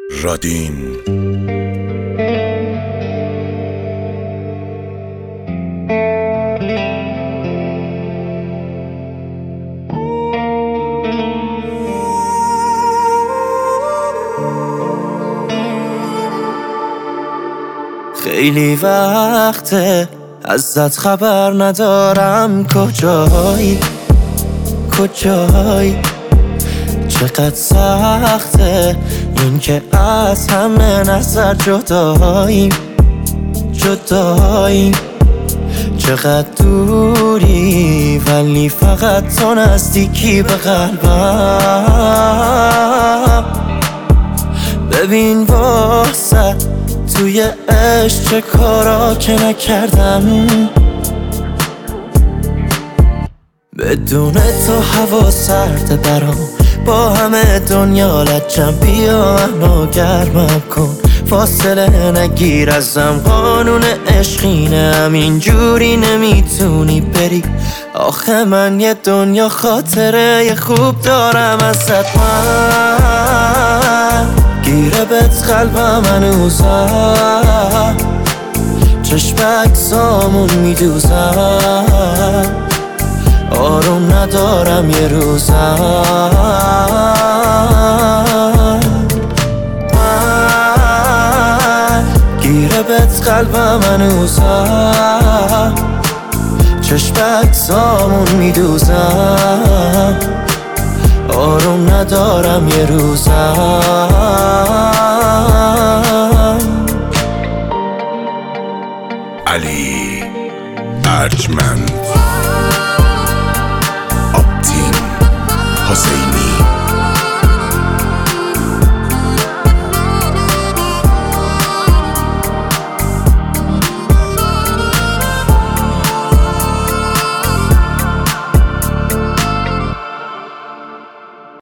رادین خیلی وقته ازت خبر ندارم، کجایی چقدر سخته این که از همه نظر جداییم چقدر دوری ولی فقط تو نزدیکی به قلبم. ببین واسه توی عشق چه کارا که نکردم، بدون تو هوا سرده برام، با همه دنیا لجم، بیا منو گرمم کن، فاصله نگیر ازم، قانون عشقینه همینجوری نمیتونی بری. آخه من یه دنیا خاطره خوب دارم ازت، من گیره بهت قلبم هنوزم، چشم اکسامون میدوزم، آروم ندارم یه روزم. من گیره بهت قلبم هنوزم، چشم اکسامون میدوزم، آروم ندارم یه روزم. علی ارجمند